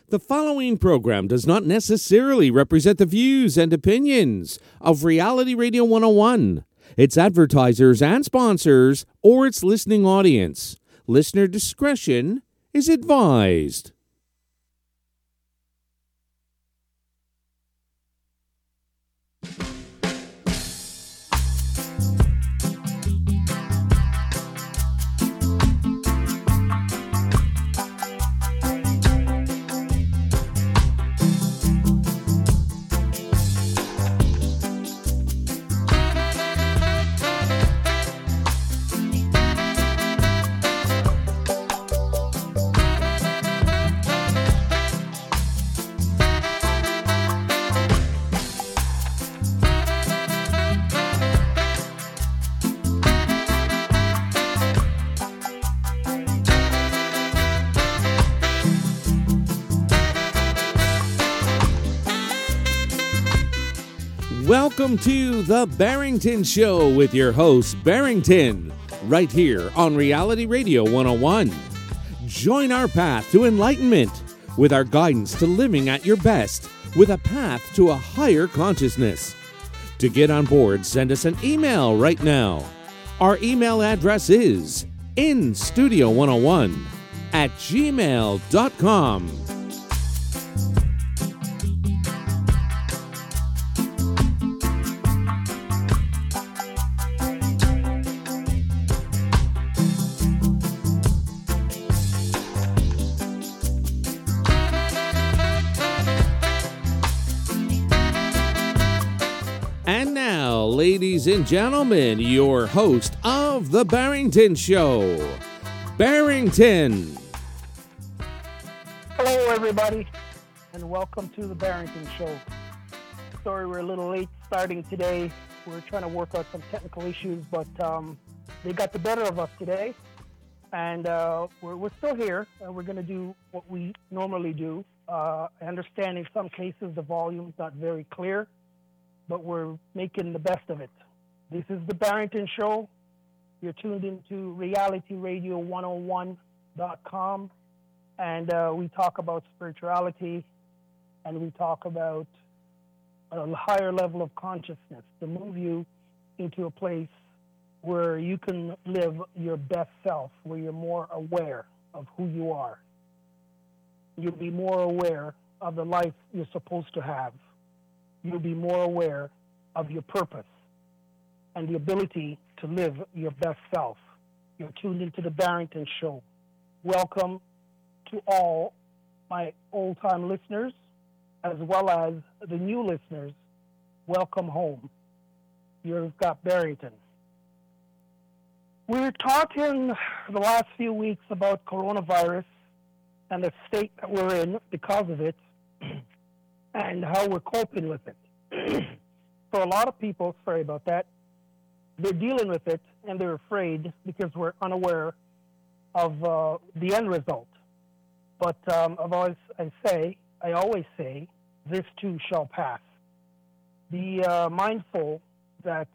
The following program does not necessarily represent the views and opinions of Reality Radio 101, its advertisers and sponsors, or its listening audience. Listener discretion is advised. Welcome to The Barrington Show with your host, Barrington, right here on Reality Radio 101. Join our path to enlightenment with our guidance to living at your best with a path to a higher consciousness. To get on board, send us an email right now. Our email address is instudio101@gmail.com. Ladies and gentlemen, your host of The Barrington Show, Barrington. Hello, everybody, and welcome to The Barrington Show. Sorry we're a little late starting today. We're trying to work out some technical issues, but they got the better of us today. And we're still here, and we're going to do what we normally do. I understand in some cases the volume's not very clear, but we're making the best of it. This is The Barrington Show. You're tuned into realityradio101.com, and we talk about spirituality, and we talk about a higher level of consciousness to move you into a place where you can live your best self, where you're more aware of who you are. You'll be more aware of the life you're supposed to have. You'll be more aware of your purpose and the ability to live your best self. You're tuned into The Barrington Show. Welcome to all my old-time listeners, as well as the new listeners. Welcome home. You've got Barrington. We're talking the last few weeks about coronavirus and the state that we're in because of it, and how we're coping with it. For a lot of people, sorry about that, they're dealing with it and they're afraid because we're unaware of the end result. But I always say, this too shall pass. Be mindful that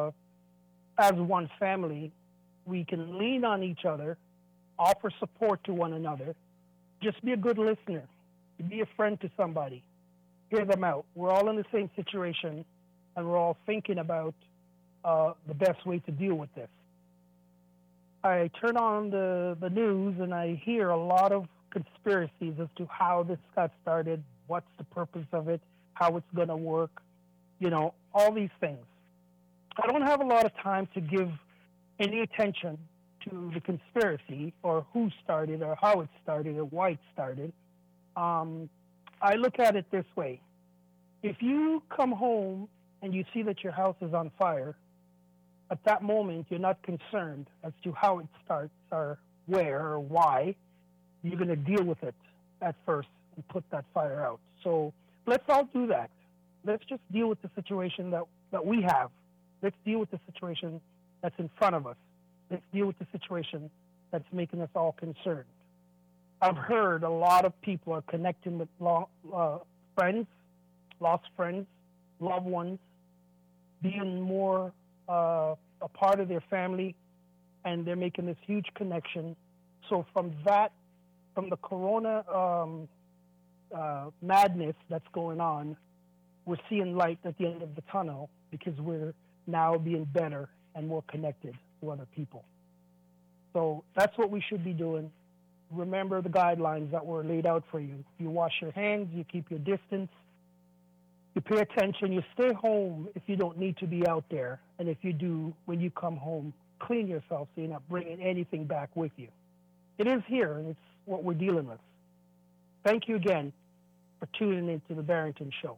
as one family, we can lean on each other, offer support to one another. Just be a good listener. Be a friend to somebody. Hear them out. We're all in the same situation, and we're all thinking about the best way to deal with this. I turn on the news, and I hear a lot of conspiracies as to how this got started, what's the purpose of it, how it's going to work, all these things. I don't have a lot of time to give any attention to the conspiracy or who started or how it started or why it started. I look at it this way. If you come home and you see that your house is on fire, at that moment you're not concerned as to how it starts or where or why. You're going to deal with it at first and put that fire out. So let's all do that. Let's just deal with the situation that we have. Let's deal with the situation that's in front of us. Let's deal with the situation that's making us all concerned. I've heard a lot of people are connecting with friends, lost friends, loved ones, being more a part of their family, and they're making this huge connection. So from the corona madness that's going on, we're seeing light at the end of the tunnel because we're now being better and more connected to other people. So that's what we should be doing. Remember the guidelines that were laid out for you. You wash your hands, you keep your distance, you pay attention, you stay home if you don't need to be out there. And if you do, when you come home, clean yourself so you're not bringing anything back with you. It is here, and it's what we're dealing with. Thank you again for tuning into the Barrington Show.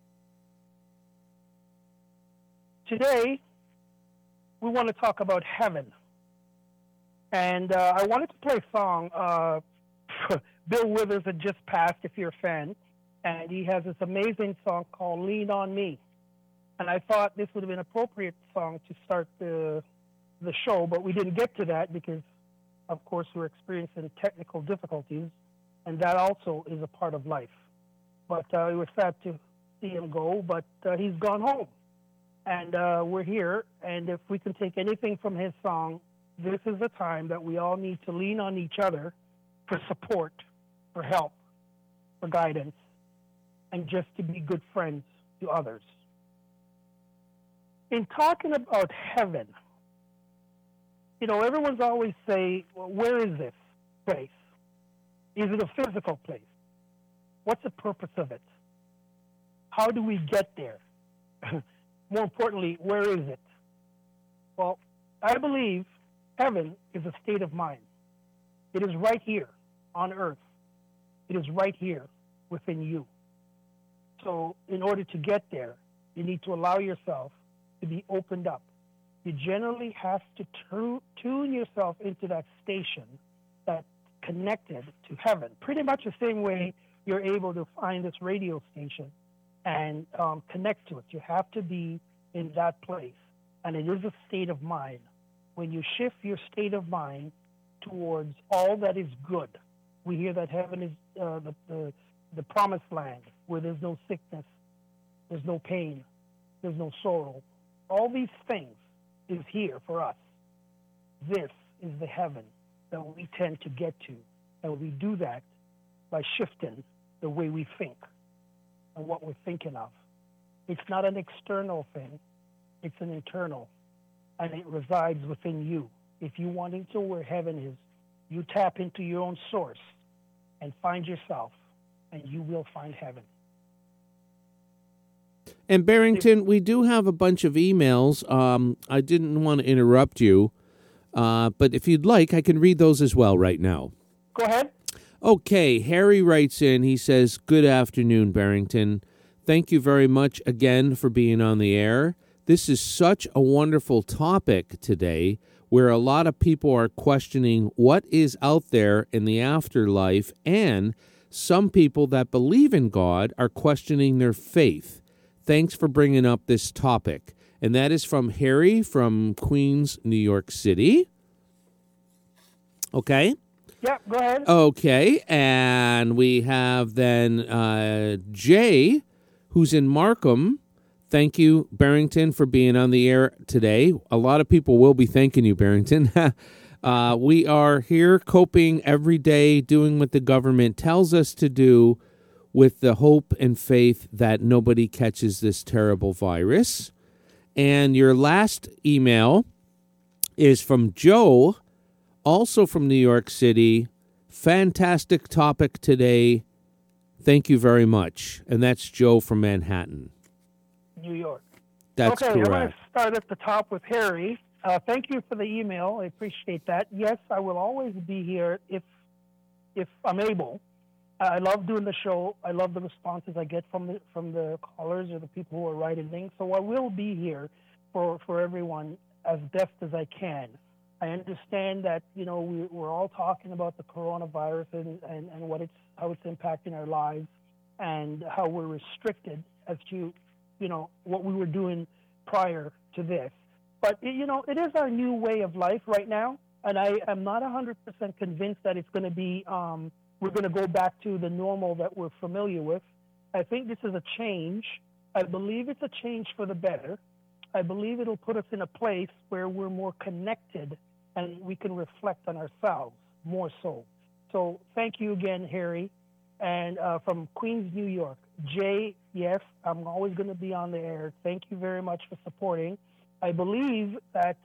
Today, we want to talk about heaven. And I wanted to play a song. Bill Withers had just passed, if you're a fan, and he has this amazing song called Lean on Me. And I thought this would have been an appropriate song to start the show, but we didn't get to that because, of course, we're experiencing technical difficulties, and that also is a part of life. But it was sad to see him go, but he's gone home. And we're here, and if we can take anything from his song, this is the time that we all need to lean on each other for support, for help, for guidance, and just to be good friends to others. In talking about heaven, you know, everyone's always say, well, where is this place? Is it a physical place? What's the purpose of it? How do we get there? More importantly, where is it? Well, I believe heaven is a state of mind. It is right here on earth. It is right here within you. So in order to get there, you need to allow yourself to be opened up. You generally have to tune yourself into that station that's connected to heaven. Pretty much the same way you're able to find this radio station and connect to it. You have to be in that place. And it is a state of mind. When you shift your state of mind towards all that is good, we hear that heaven is the promised land where there's no sickness, there's no pain, there's no sorrow. All these things is here for us. This is the heaven that we tend to get to. And we do that by shifting the way we think and what we're thinking of. It's not an external thing, it's an internal, and it resides within you. If you want to know where heaven is, you tap into your own source and find yourself, and you will find heaven. And Barrington, we do have a bunch of emails. I didn't want to interrupt you, but if you'd like, I can read those as well right now. Go ahead. Okay, Harry writes in, he says, "Good afternoon, Barrington. Thank you very much again for being on the air. This is such a wonderful topic today where a lot of people are questioning what is out there in the afterlife, and some people that believe in God are questioning their faith. Thanks for bringing up this topic." And that is from Harry from Queens, New York City. Okay. Yeah, go ahead. Okay, and we have then Jay, who's in Markham. Thank you, Barrington, for being on the air today. A lot of people will be thanking you, Barrington. We are here coping every day, doing what the government tells us to do with the hope and faith that nobody catches this terrible virus. And your last email is from Joe, also from New York City. Fantastic topic today. Thank you very much. And that's Joe from Manhattan. New York. That's okay, correct. I'm going to start at the top with Harry. Thank you for the email. I appreciate that. Yes, I will always be here if I'm able. I love doing the show. I love the responses I get from the callers or the people who are writing things. So I will be here for everyone as best as I can. I understand that, you know, we're all talking about the coronavirus and how it's impacting our lives and how we're restricted as to, you know, what we were doing prior to this. But, you know, it is our new way of life right now, and I am not 100% convinced that it's going to be, we're going to go back to the normal that we're familiar with. I think this is a change. I believe it's a change for the better. I believe it'll put us in a place where we're more connected and we can reflect on ourselves more so. So thank you again, Harry. And from Queens, New York. Jay, yes, I'm always going to be on the air. Thank you very much for supporting. I believe that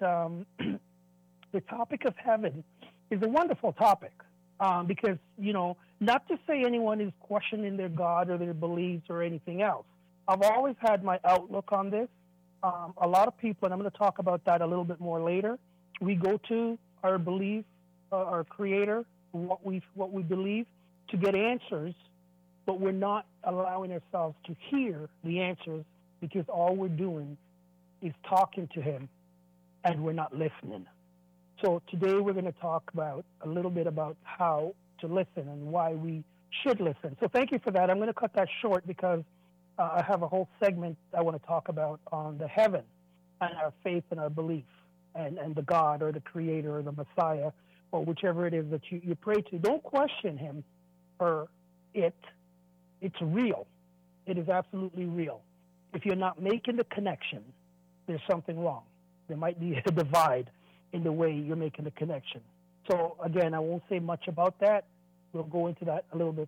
the topic of heaven is a wonderful topic because, not to say anyone is questioning their God or their beliefs or anything else. I've always had my outlook on this. A lot of people, and I'm going to talk about that a little bit more later, we go to our belief, our creator, what we believe, to get answers, but we're not allowing ourselves to hear the answers because all we're doing is talking to him and we're not listening. So today we're going to talk about a little bit about how to listen and why we should listen. So thank you for that. I'm going to cut that short because I have a whole segment I want to talk about on the heaven and our faith and our belief and the God or the creator or the Messiah or whichever it is that you pray to. Don't question him or it. It's real. It is absolutely real. If you're not making the connection, there's something wrong. There might be a divide in the way you're making the connection. So again, I won't say much about that. We'll go into that a little bit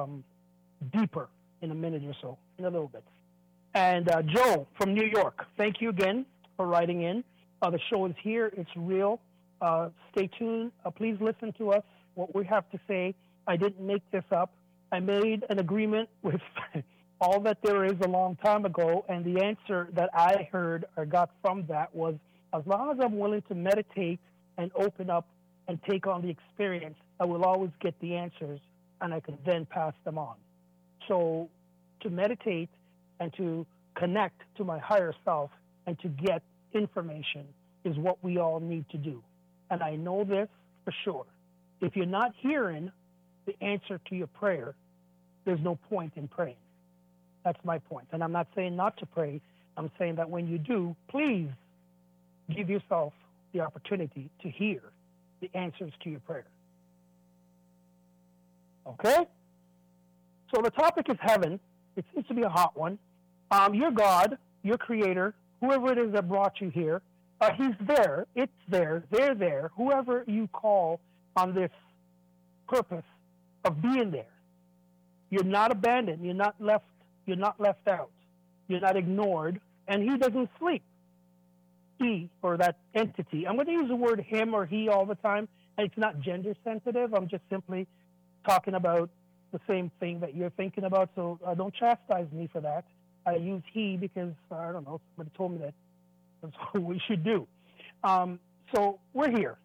deeper in a minute or so, in a little bit. And Joe from New York, thank you again for writing in. The show is here. It's real. Stay tuned. Please listen to us, what we have to say. I didn't make this up. I made an agreement with all that there is a long time ago, and the answer that I heard or got from that was, as long as I'm willing to meditate and open up and take on the experience, I will always get the answers, and I can then pass them on. So to meditate and to connect to my higher self and to get information is what we all need to do. And I know this for sure. If you're not hearing the answer to your prayer, there's no point in praying. That's my point. And I'm not saying not to pray. I'm saying that when you do, please give yourself the opportunity to hear the answers to your prayer. Okay? So the topic is heaven. It seems to be a hot one. Your God, your creator, whoever it is that brought you here, he's there. It's there. They're there. Whoever you call on this purpose of being there. You're not abandoned. You're not left out. You're not ignored. And he doesn't sleep. He, or that entity. I'm going to use the word him or he all the time. And it's not gender sensitive. I'm just simply talking about the same thing that you're thinking about. So don't chastise me for that. I use he because, I don't know, somebody told me that that's what we should do. So we're here.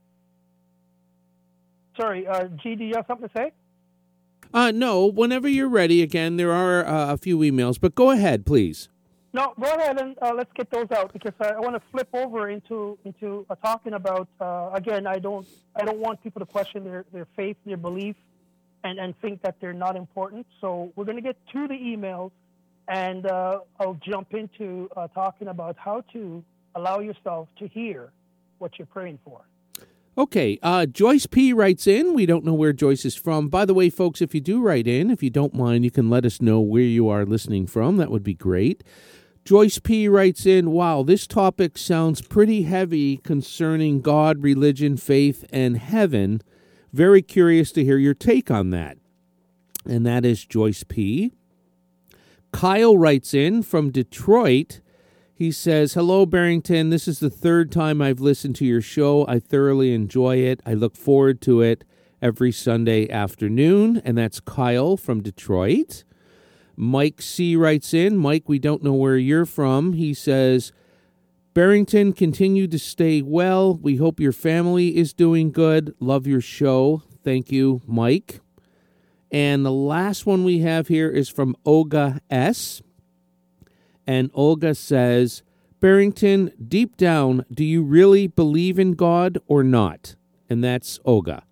Sorry, G, do you have something to say? No, whenever you're ready. Again, there are a few emails, but go ahead, please. No, go ahead and let's get those out because I want to flip over into talking about again. I don't want people to question their faith, their belief, and think that they're not important. So we're going to get to the emails, and I'll jump into talking about how to allow yourself to hear what you're praying for. Okay, Joyce P. writes in. We don't know where Joyce is from. By the way, folks, if you do write in, if you don't mind, you can let us know where you are listening from. That would be great. Joyce P. writes in, wow, this topic sounds pretty heavy concerning God, religion, faith, and heaven. Very curious to hear your take on that. And that is Joyce P. Kyle writes in from Detroit. He says, hello, Barrington. This is the third time I've listened to your show. I thoroughly enjoy it. I look forward to it every Sunday afternoon. And that's Kyle from Detroit. Mike C. writes in. Mike, we don't know where you're from. He says, Barrington, continue to stay well. We hope your family is doing good. Love your show. Thank you, Mike. And the last one we have here is from Olga S., and Olga says, Barrington, deep down, do you really believe in God or not? And that's Olga.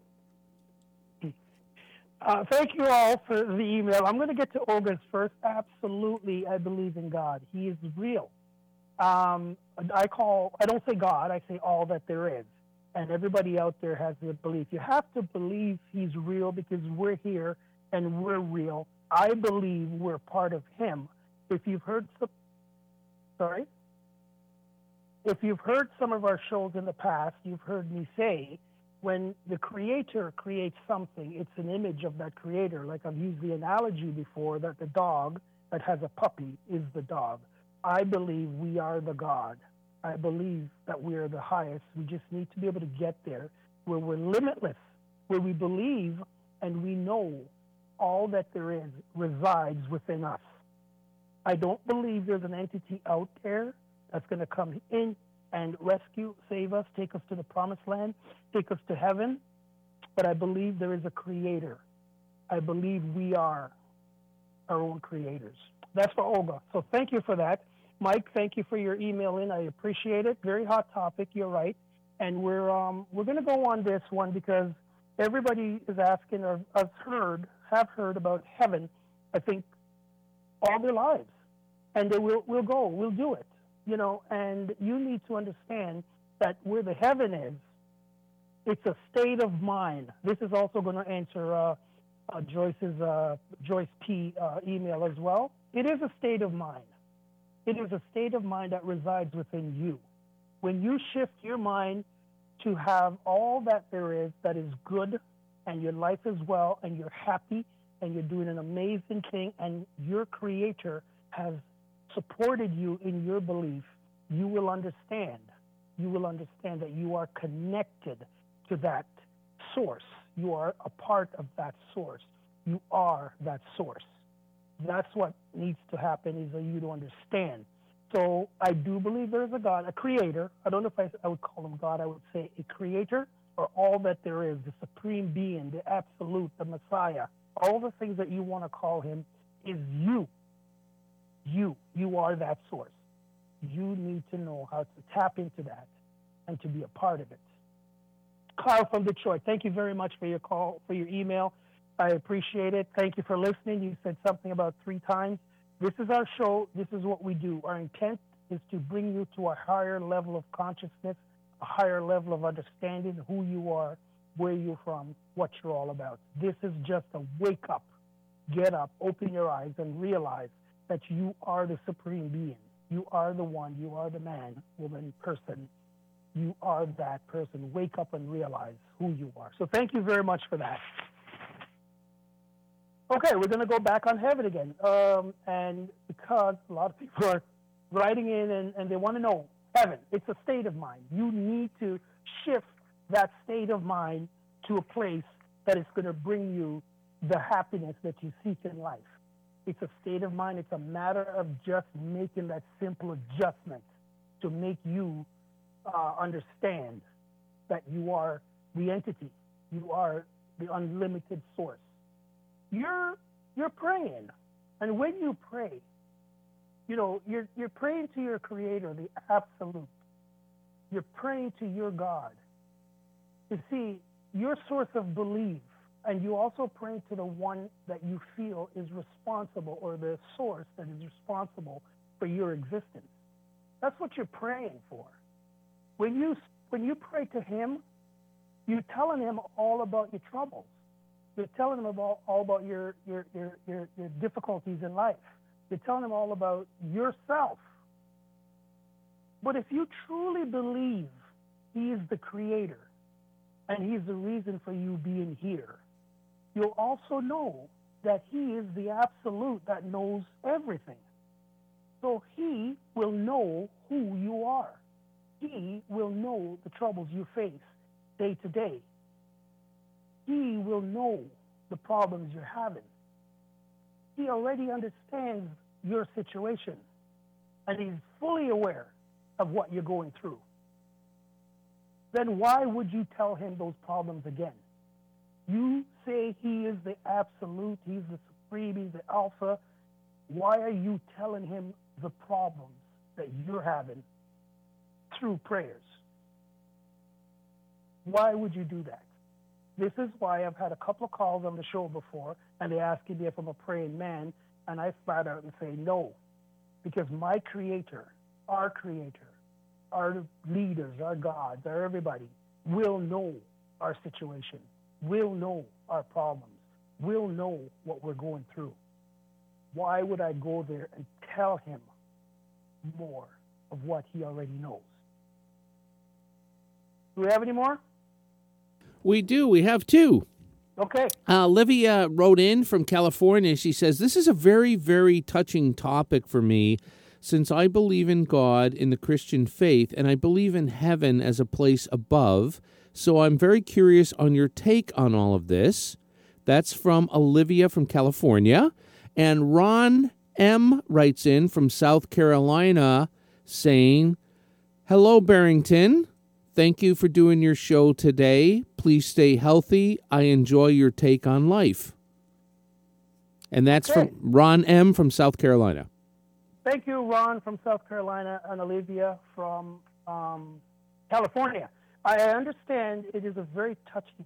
Thank you all for the email. I'm going to get to Olga's first. Absolutely, I believe in God. He is real. I don't say God, I say all that there is. And everybody out there has the belief. You have to believe he's real because we're here and we're real. I believe we're part of him. If you've heard some of our shows in the past, you've heard me say when the creator creates something, it's an image of that creator. Like I've used the analogy before that the dog that has a puppy is the dog. I believe we are the God. I believe that we are the highest. We just need to be able to get there where we're limitless, where we believe and we know all that there is resides within us. I don't believe there's an entity out there that's going to come in and rescue, save us, take us to the promised land, take us to heaven. But I believe there is a creator. I believe we are our own creators. That's for Olga. So thank you for that. Mike, thank you for your email in. I appreciate it. Very hot topic. You're right. And we're going to go on this one because everybody is asking or have heard about heaven, I think, all their lives. And they we'll go. We'll do it. And you need to understand that where the heaven is, it's a state of mind. This is also going to answer Joyce P. email as well. It is a state of mind. It is a state of mind that resides within you. When you shift your mind to have all that there is that is good, and your life is well, and you're happy, and you're doing an amazing thing, and your creator has supported you in your belief, you will understand. You will understand that you are connected to that source. You are a part of that source. You are that source. That's what needs to happen is for you to understand. So I do believe there is a God, a creator. I don't know if I would call him God. I would say a creator or all that there is, the supreme being, the absolute, the Messiah. All the things that you want to call him is you. You are that source. You need to know how to tap into that and to be a part of it. Carl from Detroit, thank you very much for your call, for your email. I appreciate it. Thank you for listening. You said something about 3 times. This is our show. This is what we do. Our intent is to bring you to a higher level of consciousness, a higher level of understanding who you are, where you're from, what you're all about. This is just a wake up, get up, open your eyes, and realize that you are the supreme being. You are the one. You are the man, woman, person. You are that person. Wake up and realize who you are. So thank you very much for that. Okay, we're going to go back on heaven again. And because a lot of people are writing in and they want to know heaven, it's a state of mind. You need to shift that state of mind to a place that is going to bring you the happiness that you seek in life. It's a state of mind. It's a matter of just making that simple adjustment to make you understand that you are the entity. You are the unlimited source. You're praying. And when you pray, you're praying to your creator, the absolute. You're praying to your God. You see, your source of belief, and you also pray to the one that you feel is responsible, or the source that is responsible for your existence. That's what you're praying for. When you pray to him, you're telling him all about your troubles. You're telling him all about your difficulties in life. You're telling him all about yourself. But if you truly believe he is the creator and he's the reason for you being here, you'll also know that he is the absolute that knows everything. So he will know who you are. He will know the troubles you face day to day. He will know the problems you're having. He already understands your situation, and he's fully aware of what you're going through. Then why would you tell him those problems again? You say he is the absolute, he's the supreme, he's the alpha. Why are you telling him the problems that you're having through prayers? Why would you do that? This is why I've had a couple of calls on the show before, and they ask me if I'm a praying man, and I flat out and say no, because my creator, our leaders, our gods, our everybody will know our situation, will know our problems, will know what we're going through. Why would I go there and tell him more of what he already knows? Do we have any more? We do. We have two. Okay. Olivia wrote in from California. She says, this is a very, very touching topic for me since I believe in God in the Christian faith and I believe in heaven as a place above. So I'm very curious on your take on all of this. That's from Olivia from California. And Ron M. writes in from South Carolina saying, hello, Barrington. Thank you for doing your show today. Please stay healthy. I enjoy your take on life. And that's from Ron M. from South Carolina. Thank you, Ron from South Carolina and Olivia from California. I understand it is a very touchy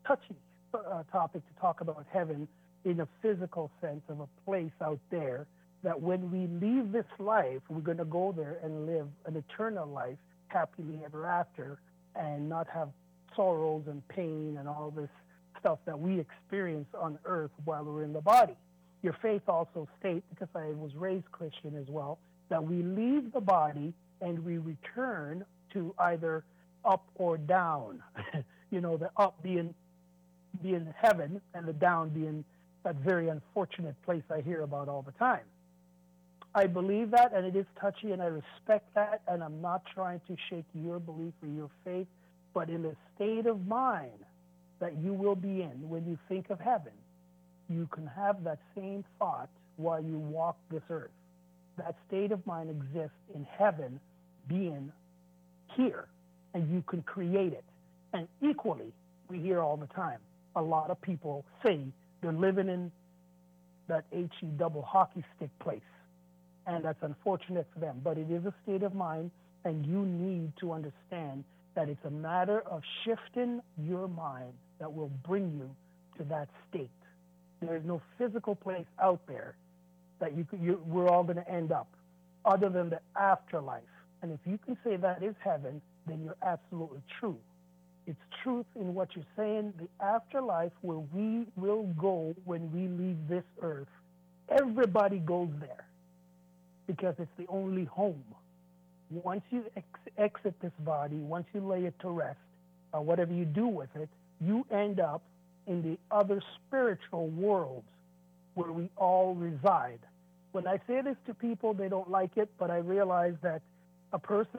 topic to talk about heaven in a physical sense of a place out there that when we leave this life, we're going to go there and live an eternal life happily ever after and not have sorrows and pain and all this stuff that we experience on earth while we're in the body. Your faith also states, because I was raised Christian as well, that we leave the body and we return to either up or down. The up being heaven and the down being that very unfortunate place I hear about all the time. I believe that, and it is touchy, and I respect that, and I'm not trying to shake your belief or your faith, but in the state of mind that you will be in when you think of heaven, you can have that same thought while you walk this earth. That state of mind exists in heaven being here, and you can create it. And equally, we hear all the time, a lot of people say they're living in that HE double hockey stick place. And that's unfortunate for them. But it is a state of mind, and you need to understand that it's a matter of shifting your mind that will bring you to that state. There is no physical place out there that we're all going to end up other than the afterlife. And if you can say that is heaven, then you're absolutely true. It's truth in what you're saying. The afterlife, where we will go when we leave this earth, everybody goes there, because it's the only home. Once you exit this body, once you lay it to rest, or whatever you do with it, you end up in the other spiritual worlds where we all reside. When I say this to people, they don't like it, but I realize that a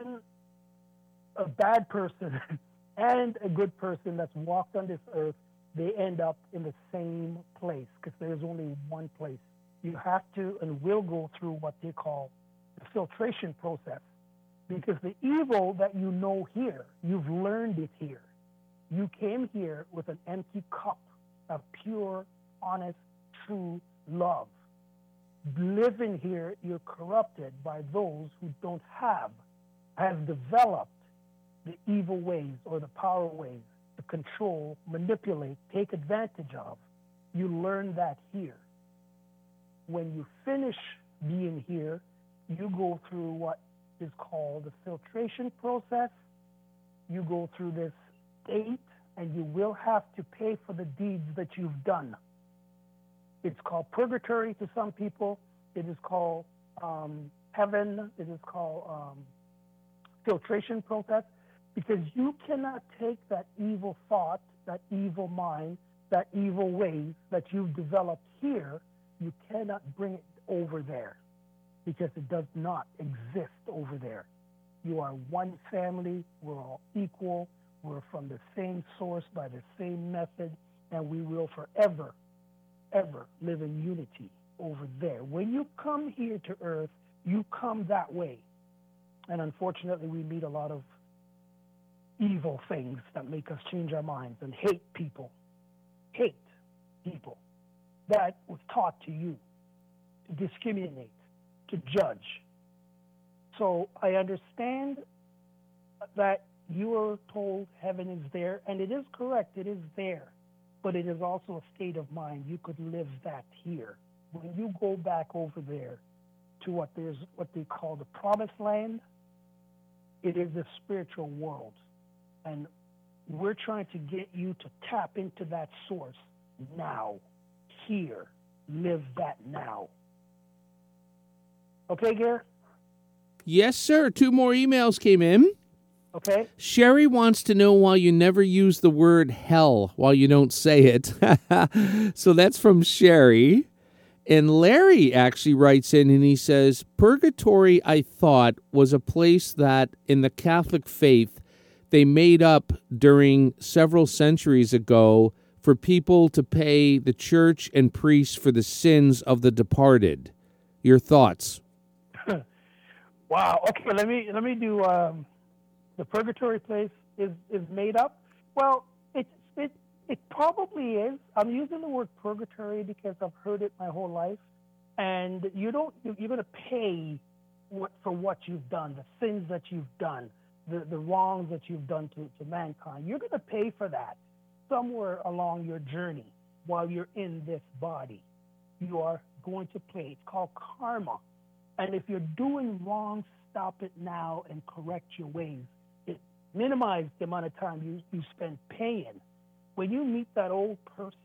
bad person, and a good person that's walked on this earth, they end up in the same place, because there's only one place. You have to and will go through what they call the filtration process, because the evil that you know here, you've learned it here. You came here with an empty cup of pure, honest, true love. Living here, you're corrupted by those who don't have developed the evil ways or the power ways to control, manipulate, take advantage of. You learn that here. When you finish being here, you go through what is called the filtration process. You go through this state, and you will have to pay for the deeds that you've done. It's called purgatory to some people. It is called heaven. It is called filtration process, because you cannot take that evil thought, that evil mind, that evil ways that you've developed here. You cannot bring it over there, because it does not exist over there. You are one family. We're all equal. We're from the same source by the same method, and we will forever, ever live in unity over there. When you come here to earth, you come that way. And unfortunately, we meet a lot of evil things that make us change our minds and hate people. Hate people. That was taught to you, to discriminate, to judge. So I understand that you are told heaven is there, and it is correct, it is there, but it is also a state of mind. You could live that here. When you go back over there to what they call the promised land, it is the spiritual world. And we're trying to get you to tap into that source now, here. Live that now. Okay, Gare? Yes, sir. 2 more emails came in. Okay? Sherry wants to know why you never use the word hell while you don't say it. So that's from Sherry. And Larry actually writes in and he says, Purgatory, I thought, was a place that in the Catholic faith they made up during several centuries ago for people to pay the church and priests for the sins of the departed. Your thoughts? Wow. Okay, let me do the purgatory place is made up. Well, it probably is. I'm using the word purgatory because I've heard it my whole life, and you're going to pay for what you've done, the sins that you've done, the wrongs that you've done to mankind. You're going to pay for that somewhere along your journey while you're in this body. You are going to pay. It's called karma. And if you're doing wrong, stop it now and correct your ways. It minimizes the amount of time you spend paying. When you meet that older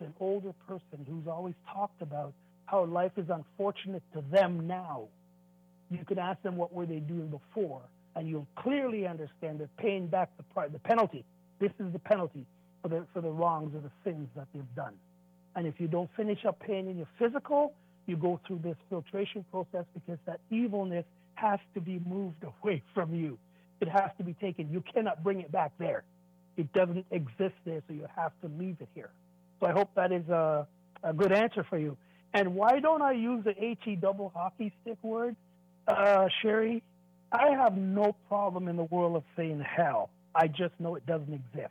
person who's always talked about how life is unfortunate to them now, you can ask them what were they doing before, and you'll clearly understand they're paying back the penalty. This is the penalty for the wrongs or the sins that they've done. And if you don't finish up paying in your physical, you go through this filtration process because that evilness has to be moved away from you. It has to be taken. You cannot bring it back there. It doesn't exist there, so you have to leave it here. So I hope that is a good answer for you. And why don't I use the HE double hockey stick word, Sherry? I have no problem in the world of saying hell. I just know it doesn't exist.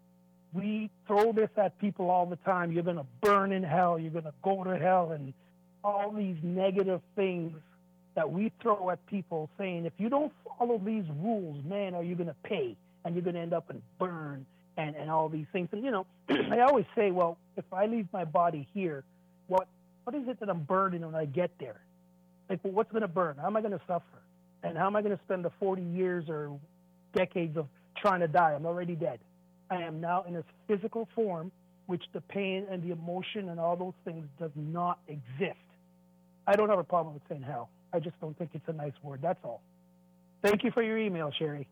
We throw this at people all the time. You're going to burn in hell. You're going to go to hell, and all these negative things that we throw at people saying, if you don't follow these rules, man, are you going to pay? And you're going to end up and burn and all these things. And, I always say, well, if I leave my body here, what is it that I'm burning when I get there? Like, well, what's going to burn? How am I going to suffer? And how am I going to spend the 40 years or decades of trying to die? I'm already dead. I am now in a physical form, which the pain and the emotion and all those things does not exist. I don't have a problem with saying hell. I just don't think it's a nice word. That's all. Thank you for your email, Sherry.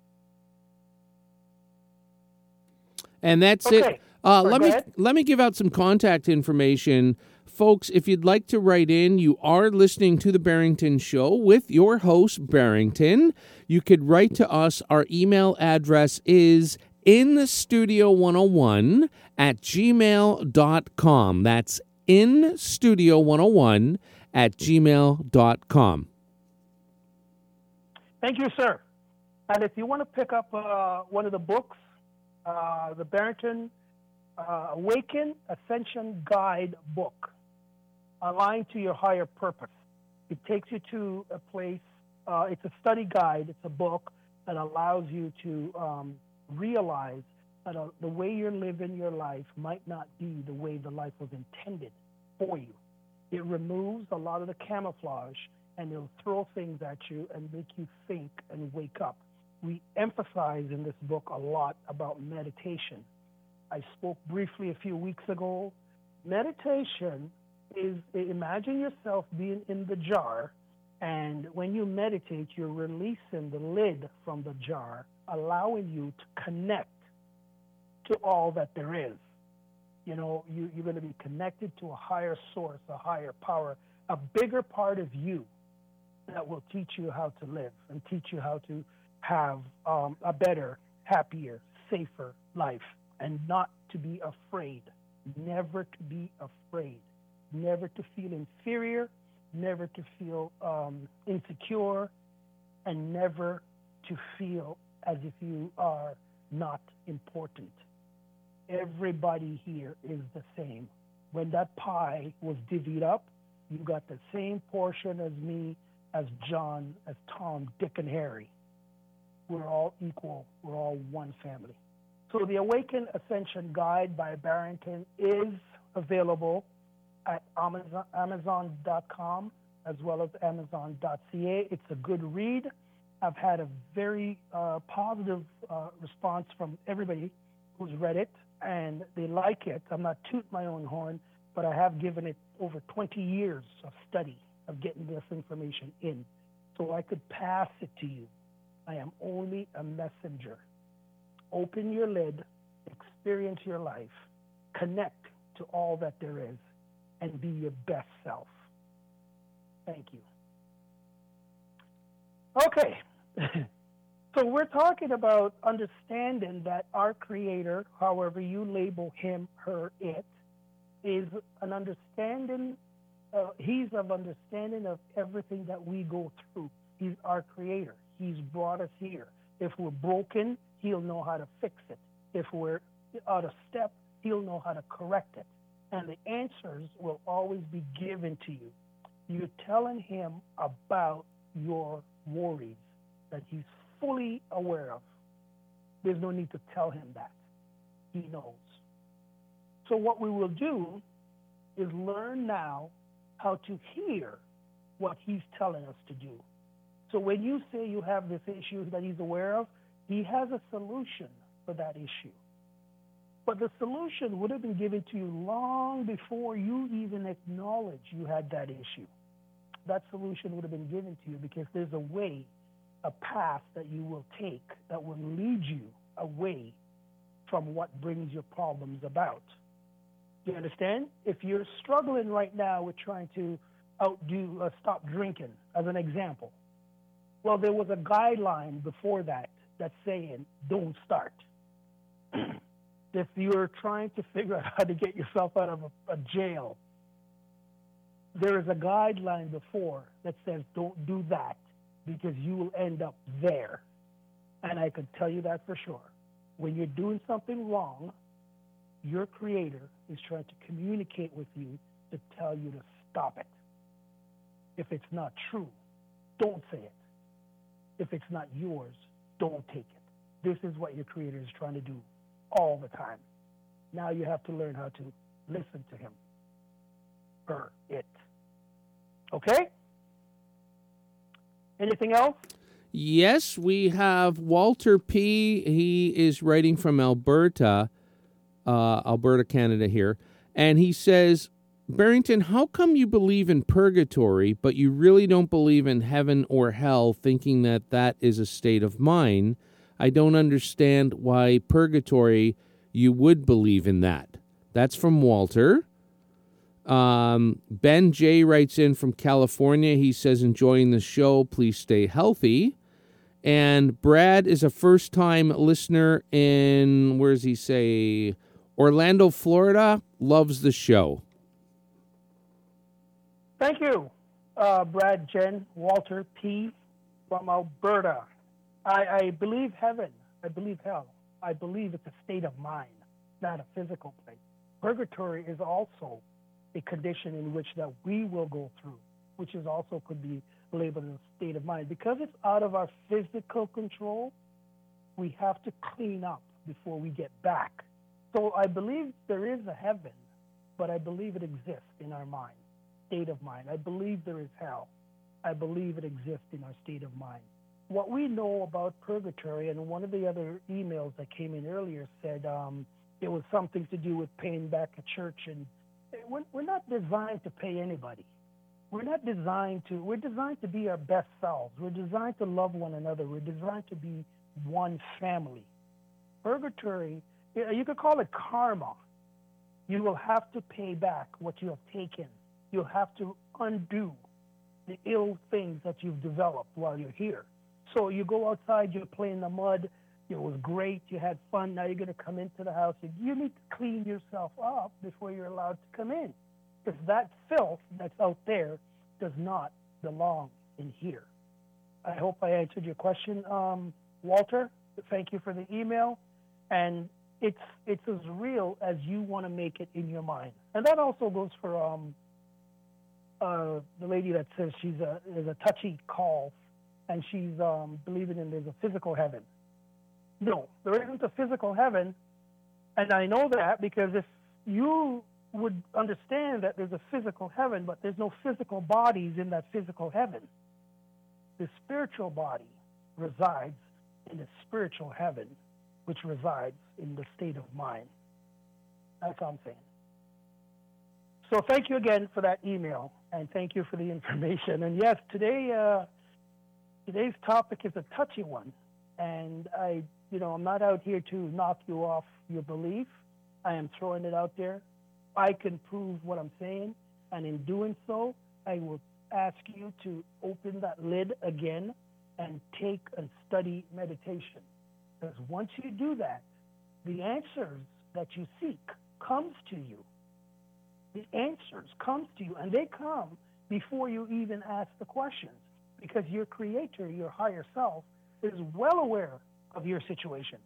And that's okay. it. Let me give out some contact information. Folks, if you'd like to write in, you are listening to The Barrington Show with your host, Barrington. You could write to us. Our email address is inthestudio101 at gmail.com. That's instudio101 at gmail.com. Thank you, sir. And if you want to pick up one of the books, the Barrington Awaken Ascension Guide book, Align to Your Higher Purpose. It takes you to a place, it's a study guide, it's a book that allows you to realize that the way you're living your life might not be the way the life was intended for you. It removes a lot of the camouflage, and it'll throw things at you and make you think and wake up. We emphasize in this book a lot about meditation. I spoke briefly a few weeks ago. Meditation is, imagine yourself being in the jar, and when you meditate, you're releasing the lid from the jar, allowing you to connect to all that there is. You're going to be connected to a higher source, a higher power, a bigger part of you that will teach you how to live and teach you how to have a better, happier, safer life, and not to be afraid. Never to be afraid. Never to feel inferior, never to feel insecure, and never to feel as if you are not important. Everybody here is the same. When that pie was divvied up, you got the same portion as me, as John, as Tom, Dick, and Harry. We're all equal. We're all one family. So the Awaken Ascension Guide by Barrington is available at Amazon.com as well as Amazon.ca. It's a good read. I've had a very positive response from everybody who's read it, and they like it. I'm not tooting my own horn, but I have given it over 20 years of study of getting this information in, so I could pass it to you. I am only a messenger. Open your lid, experience your life, connect to all that there is, and be your best self. Thank you. Okay. So we're talking about understanding that our Creator, however you label him, her, it, is an understanding, he's of understanding of everything that we go through. He's our Creator. He's brought us here. If we're broken, he'll know how to fix it. If we're out of step, he'll know how to correct it. And the answers will always be given to you. You're telling him about your worries that he's fully aware of. There's no need to tell him that. He knows. So what we will do is learn now how to hear what he's telling us to do. So when you say you have this issue that he's aware of, he has a solution for that issue. But the solution would have been given to you long before you even acknowledged you had that issue. That solution would have been given to you because there's a way, a path that you will take that will lead you away from what brings your problems about. Do you understand? If you're struggling right now with trying to stop drinking, as an example, well, there was a guideline before that that's saying, don't start. If you're trying to figure out how to get yourself out of a jail, there is a guideline before that says, don't do that because you will end up there. And I can tell you that for sure. When you're doing something wrong, your Creator is trying to communicate with you to tell you to stop it. If it's not true, don't say it. If it's not yours, don't take it. This is what your Creator is trying to do all the time. Now you have to learn how to listen to him. Or it. Okay? Anything else? Yes, we have Walter P. He is writing from Alberta, Canada here. And he says, Barrington, how come you believe in purgatory, but you really don't believe in heaven or hell, thinking that that is a state of mind? I don't understand why purgatory you would believe in that. That's from Walter. Ben J. writes in from California. He says, enjoying the show. Please stay healthy. And Brad is a first-time listener in, where does he say, Orlando, Florida. Loves the show. Thank you, Brad, Jen, Walter P. from Alberta. I believe heaven. I believe hell. I believe it's a state of mind, not a physical place. Purgatory is also a condition in which that we will go through, which is also could be labeled as a state of mind. Because it's out of our physical control, we have to clean up before we get back. So I believe there is a heaven, but I believe it exists in our mind, state of mind. I believe there is hell. I believe it exists in our state of mind. What we know about purgatory, and one of the other emails that came in earlier said it was something to do with paying back a church, and we're not designed to pay anybody. We're designed to be our best selves. We're designed to love one another. We're designed to be one family. Purgatory, you could call it karma. You will have to pay back what you have taken. You'll have to undo the ill things that you've developed while you're here. So you go outside, you play in the mud, it was great, you had fun, now you're going to come into the house. You need to clean yourself up before you're allowed to come in. Because that filth that's out there does not belong in here. I hope I answered your question, Walter. Thank you for the email. And it's as real as you want to make it in your mind. And that also goes for the lady that says there's a touchy call and she's believing in there's a physical heaven. No, there isn't a physical heaven, and I know that because if you would understand that there's a physical heaven, but there's no physical bodies in that physical heaven. The spiritual body resides in the spiritual heaven, which resides in the state of mind. That's what I'm saying. So thank you again for that email, and thank you for the information. And yes, today's topic is a touchy one. And I'm not out here to knock you off your belief. I am throwing it out there. I can prove what I'm saying, and in doing so, I will ask you to open that lid again and take and study meditation. Because once you do that, the answers that you seek comes to you. The answers comes to you, and they come before you even ask the questions, because your creator, your higher self, is well aware of your situation.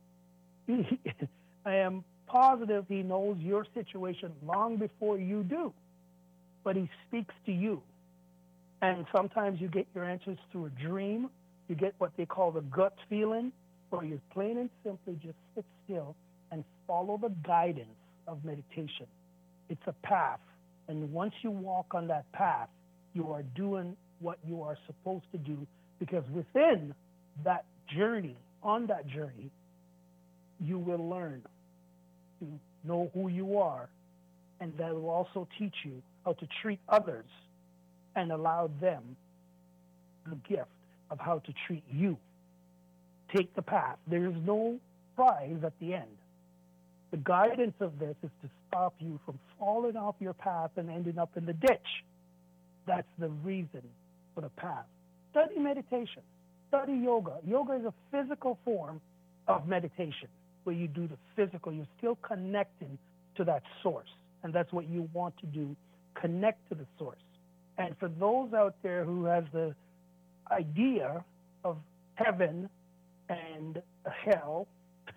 I am positive he knows your situation long before you do, but he speaks to you. And sometimes you get your answers through a dream. You get what they call the gut feeling, or you plain and simply just sit still and follow the guidance of meditation. It's a path, and once you walk on that path, you are doing what you are supposed to do, because within that journey, on that journey, you will learn to know who you are, and that will also teach you how to treat others and allow them the gift of how to treat you. Take the path. There is no prize at the end. The guidance of this is to stop you from falling off your path and ending up in the ditch. That's the reason for the path. Study meditation. Study yoga. Yoga is a physical form of meditation where you do the physical. You're still connecting to that source, and that's what you want to do, connect to the source. And for those out there who has the idea of heaven and hell,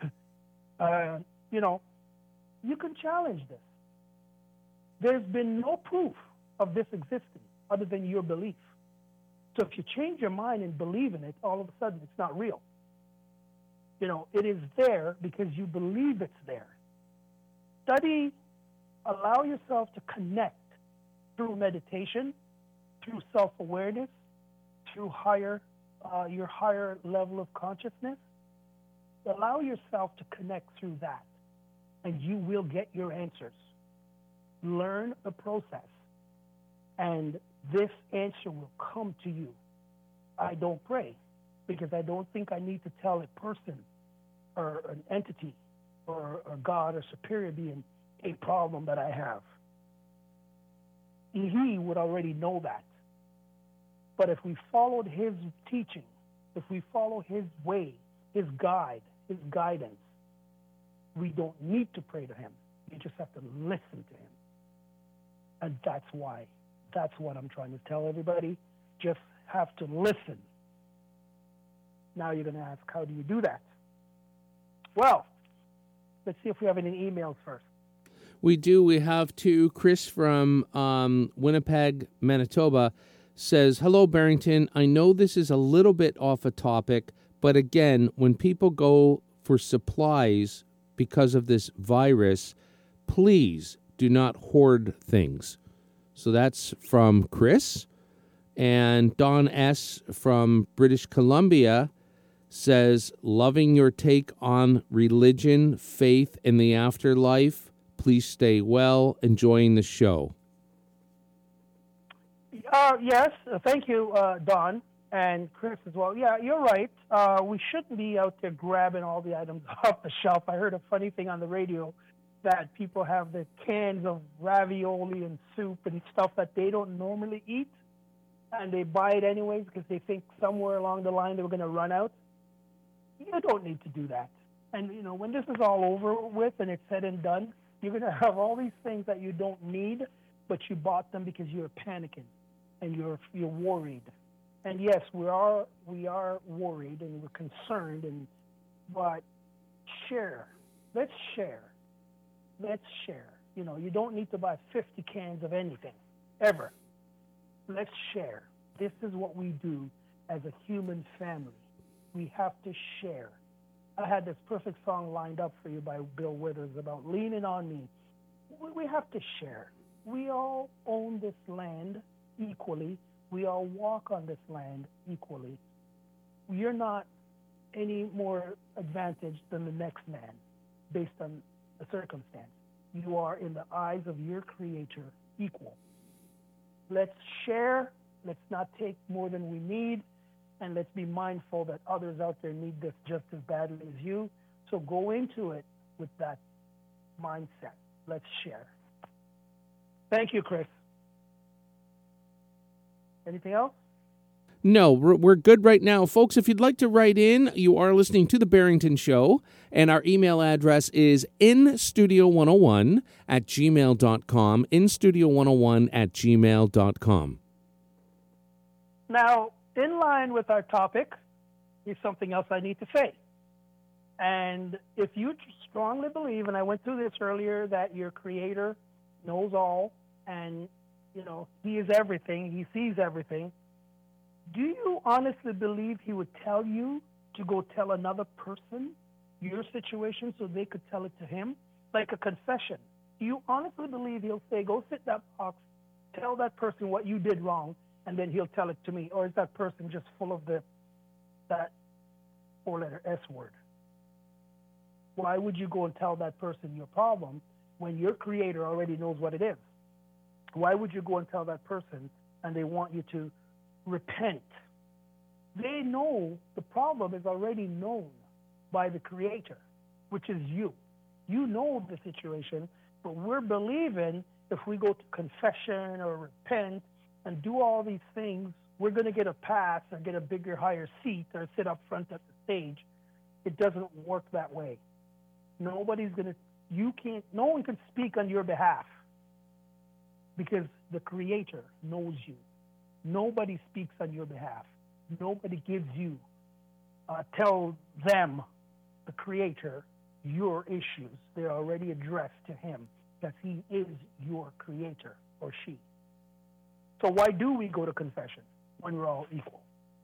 you can challenge this. There's been no proof of this existing other than your belief. So if you change your mind and believe in it, all of a sudden it's not real. It is there because you believe it's there. Study, allow yourself to connect through meditation, through self-awareness, through your higher level of consciousness. Allow yourself to connect through that, and you will get your answers. Learn the process, and this answer will come to you. I don't pray, because I don't think I need to tell a person or an entity or a God or superior being a problem that I have. He would already know that. But if we followed his teaching, if we follow his way, his guide, his guidance, we don't need to pray to him. You just have to listen to him. And that's why. That's what I'm trying to tell everybody. Just have to listen. Now you're going to ask, how do you do that? Well, let's see if we have any emails first. We do. We have two. Chris from Winnipeg, Manitoba says, hello, Barrington. I know this is a little bit off a topic, but again, when people go for supplies because of this virus, please do not hoard things. So that's from Chris. And Don S. from British Columbia says, loving your take on religion, faith, and the afterlife. Please stay well. Enjoying the show. Yes, thank you, Don, and Chris as well. Yeah, you're right. We shouldn't be out there grabbing all the items off the shelf. I heard a funny thing on the radio that people have the cans of ravioli and soup and stuff that they don't normally eat, and they buy it anyways because they think somewhere along the line they were going to run out. You don't need to do that. And, when this is all over with and it's said and done, you're going to have all these things that you don't need, but you bought them because you're panicking and you're worried. And yes, we are worried and we're concerned, but share. Let's share. Let's share. You don't need to buy 50 cans of anything, ever. Let's share. This is what we do as a human family. We have to share. I had this perfect song lined up for you by Bill Withers about leaning on me. We have to share. We all own this land equally. We all walk on this land equally. You're not any more advantaged than the next man based on the circumstance. You are, in the eyes of your Creator, equal. Let's share. Let's not take more than we need. And let's be mindful that others out there need this just as badly as you. So go into it with that mindset. Let's share. Thank you, Chris. Anything else? No, we're good right now. Folks, if you'd like to write in, you are listening to The Barrington Show, and our email address is instudio101@gmail.com, instudio101@gmail.com. Now, in line with our topic is something else I need to say. And if you strongly believe, and I went through this earlier, that your Creator knows all and, He is everything, He sees everything, do you honestly believe He would tell you to go tell another person your situation so they could tell it to Him? Like a confession. Do you honestly believe He'll say, go sit that box, tell that person what you did wrong, and then He'll tell it to me? Or is that person just full of that four-letter S word? Why would you go and tell that person your problem when your Creator already knows what it is? Why would you go and tell that person and they want you to repent? They know the problem is already known by the Creator, which is you. You know the situation, but we're believing if we go to confession or repent and do all these things, we're going to get a pass or get a bigger, higher seat or sit up front at the stage. It doesn't work that way. No one can speak on your behalf because the Creator knows you. Nobody speaks on your behalf. Nobody gives you, tell them, the Creator, your issues. They're already addressed to Him because He is your Creator or she. So why do we go to confession when we're all equal?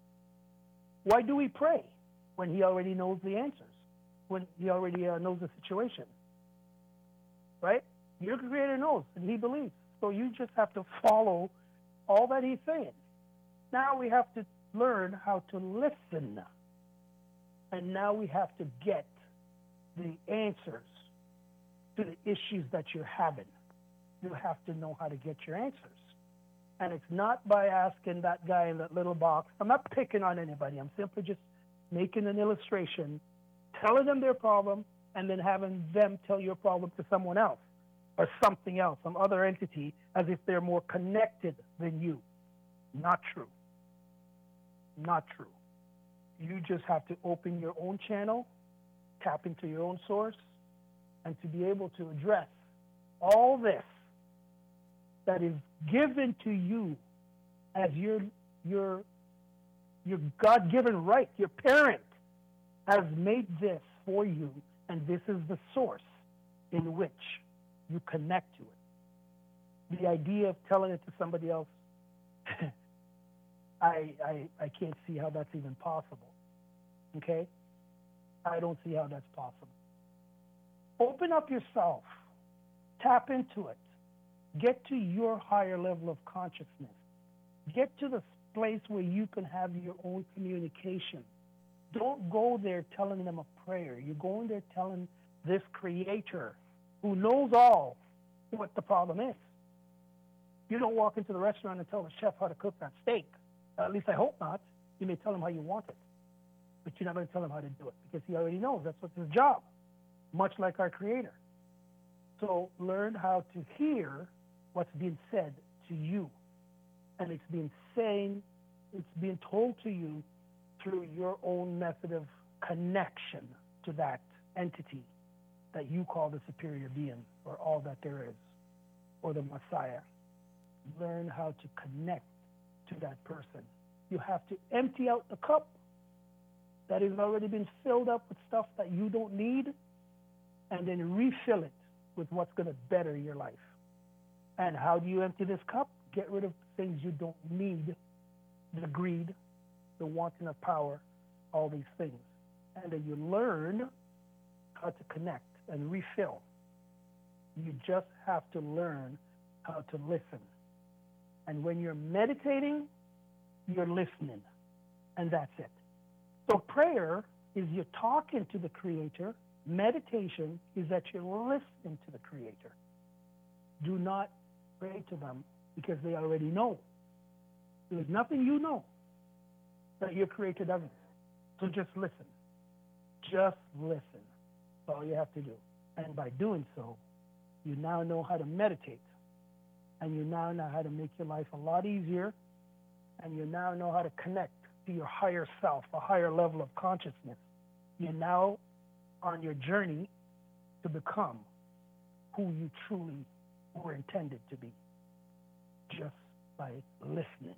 Why do we pray when He already knows the answers? When He already knows the situation? Right? Your Creator knows and He believes. So you just have to follow all that He's saying. Now we have to learn how to listen. And now we have to get the answers to the issues that you're having. You have to know how to get your answers. And it's not by asking that guy in that little box. I'm not picking on anybody. I'm simply just making an illustration, telling them their problem, and then having them tell your problem to someone else or something else, some other entity, as if they're more connected than you. Not true. Not true. You just have to open your own channel, tap into your own source, and to be able to address all this that is given to you as your God-given right. Your parent has made this for you, and this is the source in which you connect to it. The idea of telling it to somebody else, I can't see how that's even possible. Okay? I don't see how that's possible. Open up yourself. Tap into it. Get to your higher level of consciousness. Get to the place where you can have your own communication. Don't go there telling them a prayer. You're going there telling this Creator who knows all what the problem is. You don't walk into the restaurant and tell the chef how to cook that steak. At least I hope not. You may tell him how you want it, but you're not going to tell him how to do it because he already knows that's what's his job, much like our Creator. So learn how to hear what's being said to you, and it's being told to you through your own method of connection to that entity that you call the superior being or all that there is, or the Messiah. Learn how to connect to that person. You have to empty out the cup that has already been filled up with stuff that you don't need, and then refill it with what's going to better your life. And how do you empty this cup? Get rid of things you don't need, the greed, the wanting of power, all these things. And then you learn how to connect and refill. You just have to learn how to listen. And when you're meditating, you're listening. And that's it. So prayer is you're talking to the Creator. Meditation is that you're listening to the Creator. Do not pray to them because they already know. There's nothing you know. that your Creator doesn't. So just listen. Just listen. That's all you have to do. And by doing so, you now know how to meditate. And you now know how to make your life a lot easier. And you now know how to connect to your higher self, a higher level of consciousness. You're now on your journey to become who you truly were intended to be, just by listening.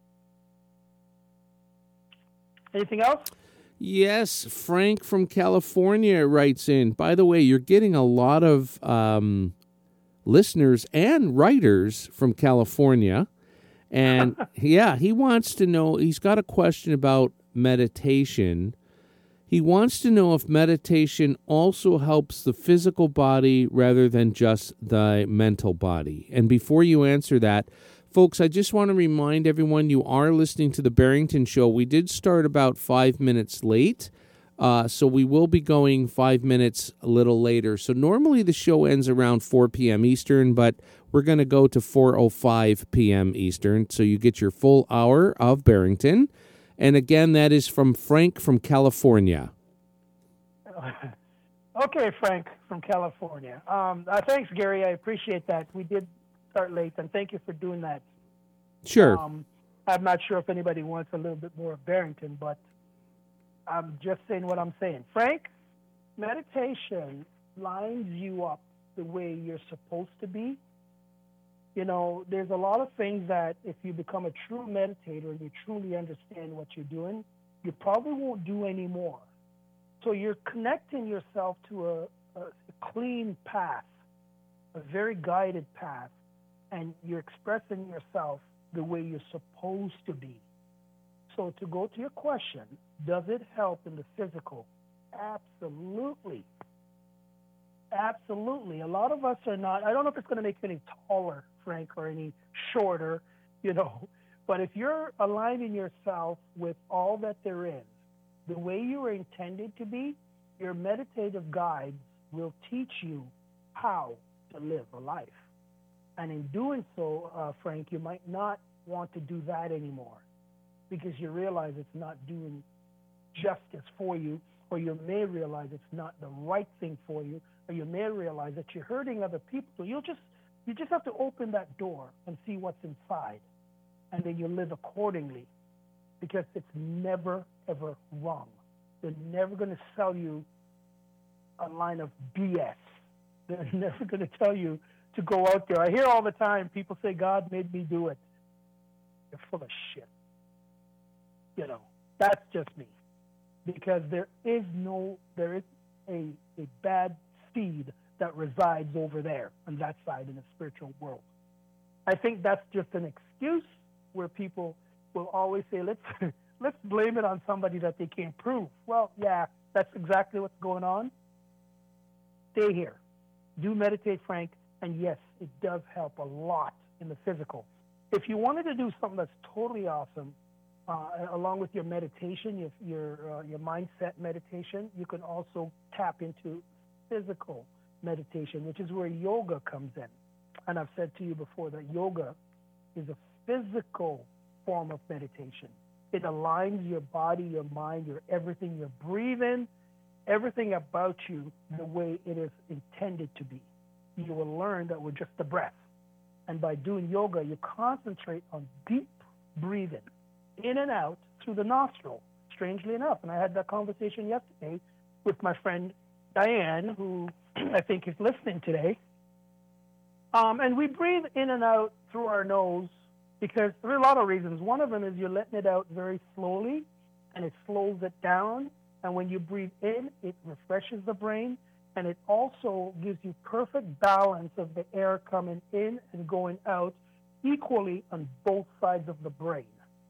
Anything else? Yes, Frank from California writes in. By the way, you're getting a lot of listeners and writers from California. And yeah, he wants to know, he's got a question about meditation. He wants to know if meditation also helps the physical body rather than just the mental body. And before you answer that, folks, I just want to remind everyone you are listening to The Barrington Show. We did start about 5 minutes late, so we will be going 5 minutes a little later. So normally the show ends around 4 p.m. Eastern, but we're going to go to 4:05 p.m. Eastern, so you get your full hour of Barrington. And again, that is from Frank from California. Okay, Frank from California. Thanks, Gary. I appreciate that. We did start late, and thank you for doing that. Sure. I'm not sure if anybody wants a little bit more of Barrington, but I'm just saying what I'm saying. Frank, meditation lines you up the way you're supposed to be. You know, there's a lot of things that if you become a true meditator and you truly understand what you're doing, you probably won't do anymore. So you're connecting yourself to a clean path, a very guided path, and you're expressing yourself the way you're supposed to be. So to go to your question, does it help in the physical? Absolutely. Absolutely. A lot of us are not, I don't know if it's going to make you any taller, Frank, or any shorter, you know, but if you're aligning yourself with all that there is, the way you were intended to be, your meditative guides will teach you how to live a life. And in doing so, Frank, you might not want to do that anymore because you realize it's not doing justice for you, or you may realize it's not the right thing for you, or you may realize that you're hurting other people. So you just have to open that door and see what's inside, and then you live accordingly, because it's never, ever wrong. They're never going to sell you a line of BS. They're never going to tell you to go out there. I hear all the time people say, God made me do it. You're full of shit. You know, that's just me. Because there is a bad seed that resides over there on that side in the spiritual world. I think that's just an excuse where people will always say, let's blame it on somebody that they can't prove. Well, yeah, that's exactly what's going on. Stay here. Do meditate, Frank, and yes, it does help a lot in the physical. If you wanted to do something that's totally awesome, along with your meditation, your mindset meditation, you can also tap into physical meditation, which is where yoga comes in. And I've said to you before that yoga is a physical form of meditation. It aligns your body, your mind, your everything, your breathing, everything about you the way it is intended to be. You will learn that we're just the breath. And by doing yoga, you concentrate on deep breathing, in and out through the nostril, strangely enough. And I had that conversation yesterday with my friend Diane, who I think is listening today. And we breathe in and out through our nose because there are a lot of reasons. One of them is you're letting it out very slowly, and it slows it down. And when you breathe in, it refreshes the brain, and it also gives you perfect balance of the air coming in and going out equally on both sides of the brain.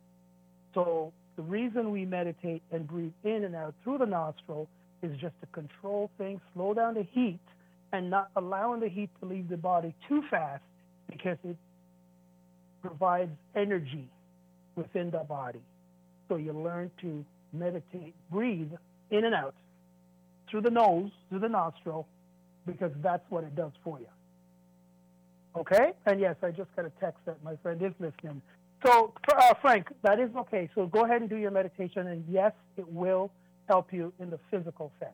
So the reason we meditate and breathe in and out through the nostril is just to control things, slow down the heat, and not allowing the heat to leave the body too fast, because it provides energy within the body. So you learn to meditate, breathe in and out through the nose, through the nostril, because that's what it does for you. Okay? And yes, I just got a text that my friend is listening. So, Frank, that is okay. So go ahead and do your meditation, and yes, it will help you in the physical sense.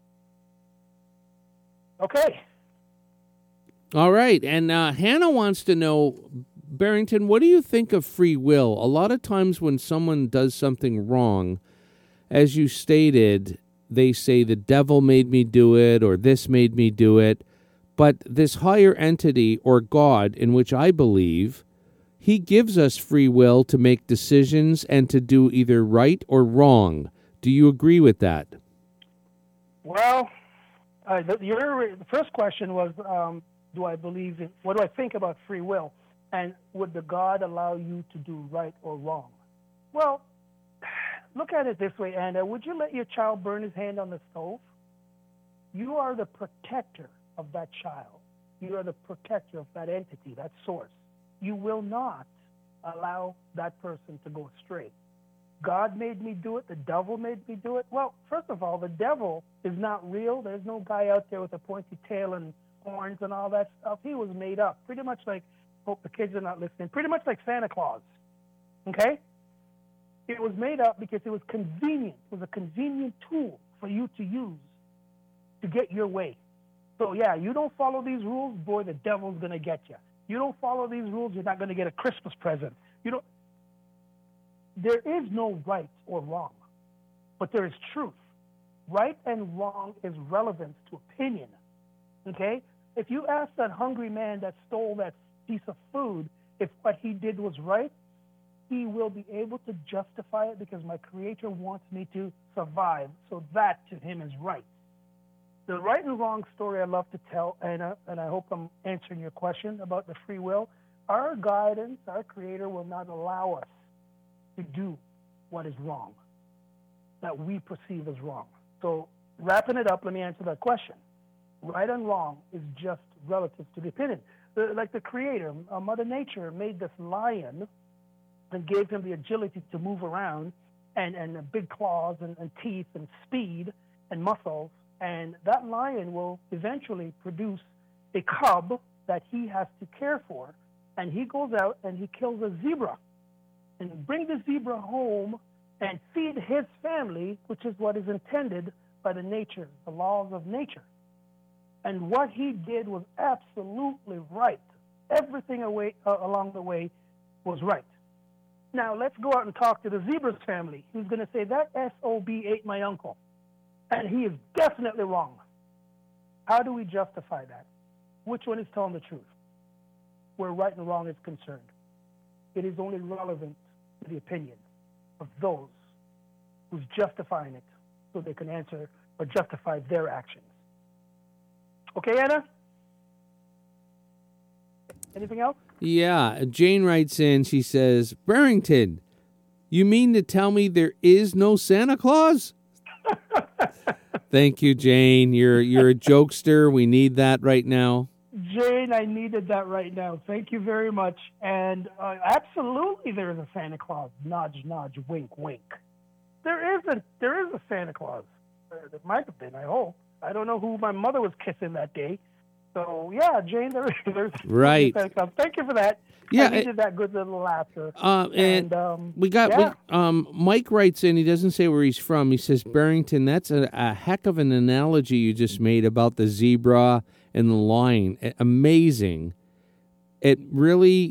Okay. All right. And Hannah wants to know, Barrington, what do you think of free will? A lot of times when someone does something wrong, as you stated, they say the devil made me do it or this made me do it. But this higher entity or God, in which I believe, he gives us free will to make decisions and to do either right or wrong. Do you agree with that? Well, the first question was, do I believe in, what do I think about free will? And would the God allow you to do right or wrong? Well, look at it this way, Anna. Would you let your child burn his hand on the stove? You are the protector of that child. You are the protector of that entity, that source. You will not allow that person to go astray. God made me do it. The devil made me do it. Well, first of all, the devil is not real. There's no guy out there with a pointy tail and horns and all that stuff. He was made up. Pretty much like, hope the kids are not listening, pretty much like Santa Claus. Okay? It was made up because it was convenient. It was a convenient tool for you to use to get your way. So, yeah, you don't follow these rules, boy, the devil's going to get you. You don't follow these rules, you're not going to get a Christmas present. There is no right or wrong, but there is truth. Right and wrong is relevant to opinion. Okay? If you ask that hungry man that stole that piece of food if what he did was right, he will be able to justify it because my Creator wants me to survive. So that to him is right. The right and wrong story I love to tell, Anna, and I hope I'm answering your question about the free will, our guidance, our Creator will not allow us to do what is wrong, that we perceive as wrong. So wrapping it up, let me answer that question. Right and wrong is just relative to the opinion. Like the Creator, Mother Nature made this lion and gave him the agility to move around and big claws and teeth and speed and muscles. And that lion will eventually produce a cub that he has to care for. And he goes out and he kills a zebra and bring the zebra home and feed his family, which is what is intended by the laws of nature. And what he did was absolutely right. Everything along the way was right. Now, let's go out and talk to the zebra's family, who's going to say, that SOB ate my uncle. And he is definitely wrong. How do we justify that? Which one is telling the truth? Where right and wrong is concerned. It is only relevant to the opinion of those who's justifying it so they can answer or justify their actions. Okay, Anna? Anything else? Yeah, Jane writes in, she says, Barrington, you mean to tell me there is no Santa Claus? Thank you, Jane. You're a jokester. We need that right now. Jane, I needed that right now. Thank you very much. And absolutely there is a Santa Claus. Nudge, nudge, wink, wink. There is a Santa Claus. There might have been, I hope. I don't know who my mother was kissing that day. So, yeah, Jane, there's right. Santa Claus. Thank you for that. Yeah, I needed that good little laughter. Mike writes in, he doesn't say where he's from. He says, Barrington, that's a heck of an analogy you just made about the zebra and the lion. Amazing. It really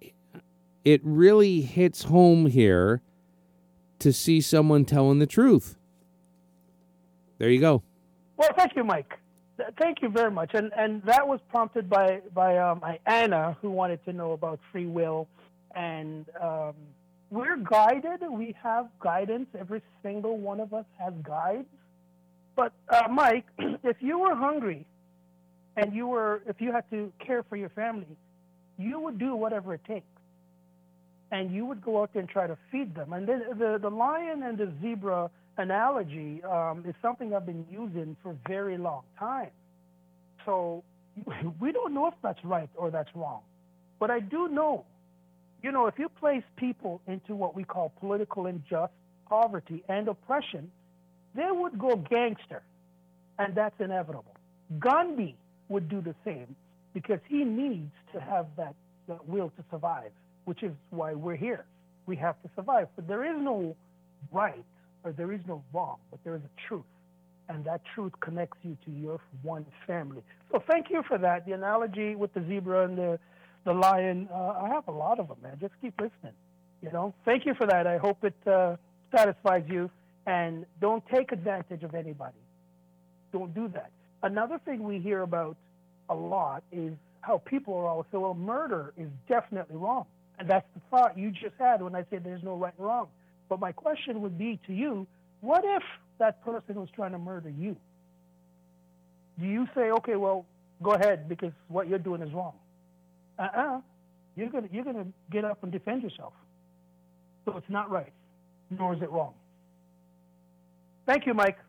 hits home here to see someone telling the truth. There you go. Well, thank you, Mike. Thank you very much. And that was prompted by Anna, who wanted to know about free will. And we're guided. We have guidance. Every single one of us has guides. But, Mike, if you were hungry and if you had to care for your family, you would do whatever it takes. And you would go out there and try to feed them. And the lion and the zebra analogy is something I've been using for a very long time. So we don't know if that's right or that's wrong. But I do know, if you place people into what we call political injustice, poverty, and oppression, they would go gangster. And that's inevitable. Gandhi would do the same because he needs to have that will to survive. which is why we're here. We have to survive. But there is no right or there is no wrong, but there is a truth. And that truth connects you to your one family. So thank you for that. The analogy with the zebra and the lion, I have a lot of them, man. Just keep listening. Thank you for that. I hope it satisfies you. And don't take advantage of anybody. Don't do that. Another thing we hear about a lot is how people are always saying, well, murder is definitely wrong. And that's the thought you just had when I said there's no right and wrong. But my question would be to you, what if that person was trying to murder you? Do you say, okay, well, go ahead because what you're doing is wrong? You're gonna get up and defend yourself. So it's not right, nor is it wrong. Thank you, Mike.